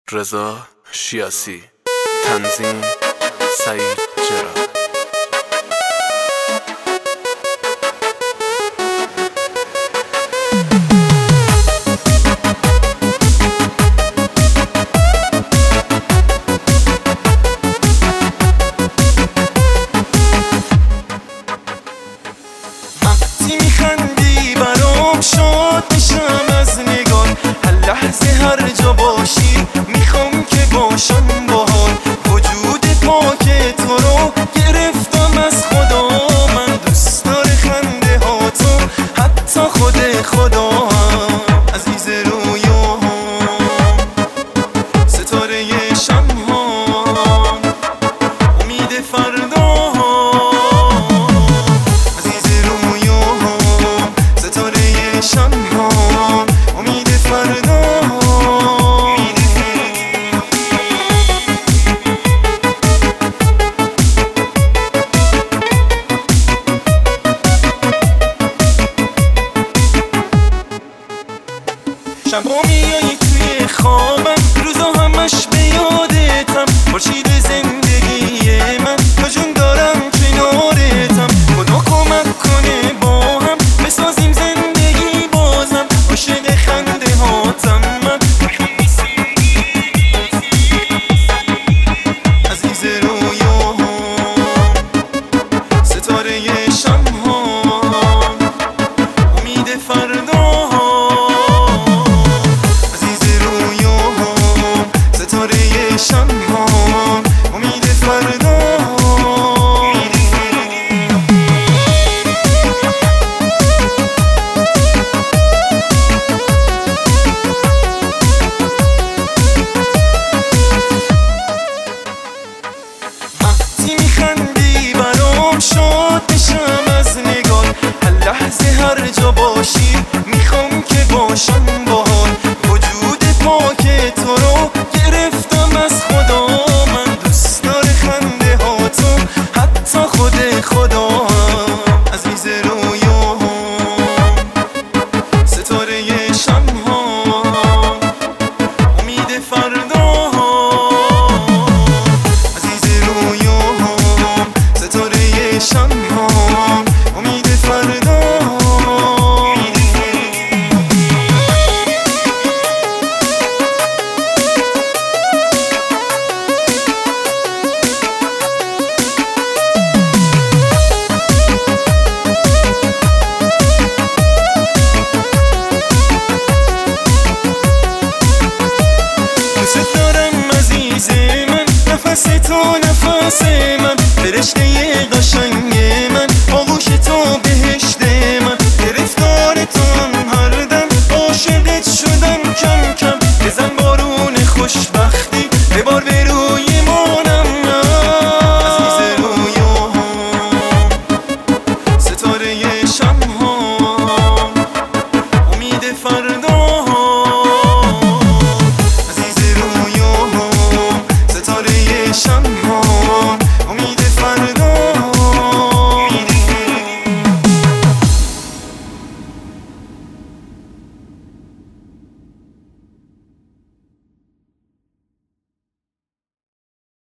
رضا شیاسی، تنظیم سعید جرا. وقتی میخندی برام شاد میشم از نگاه، هر لحظه هر جا باشی میخوام که باشم باهات. وجود پاک تو رو گرفتم از خدا، من دوست دار خنده ها تو، حتی خود خدا هم. عزیز رویاهام، ستاره شمهام، امید فرداهام. عزیز رویاهام، ستاره شمهام، امید فرداهام. شبا میایی توی خوابم، روزا همش به یادتم. خورشید زندگی من، تو جون دارم کنارتم. خدا کمک کنه با هم بسازیم زندگی بازم. عاشق خنده هاتم من، عزیز رویاهام، ستاره شمهام، امید فرداهام. شمهام، امید فرداهام. وقتی میخندی برام شاد میشم از نگاه، هر لحظه هر جا باشی میخوام که باشم باهات. وجود پاک تو رو گرفتم از خدا، من دوست دار خنده ها تو، حتی خود خدا هم. عزیز رویاهام، ستاره شمهام، امید فرداهام. عزیز رویاهام، ستاره شمهام، امید فرداهام. دوست دارم عزیز من، نفس تو نفس من، فرشته قشنگ من، آغوش تو بهشت من. گرفتارتم هر دم، عاشقت شدم کم کم. بزن بارون خوشبختی ببار به روی مانم. عزیز رویاهام، ستاره شمهام،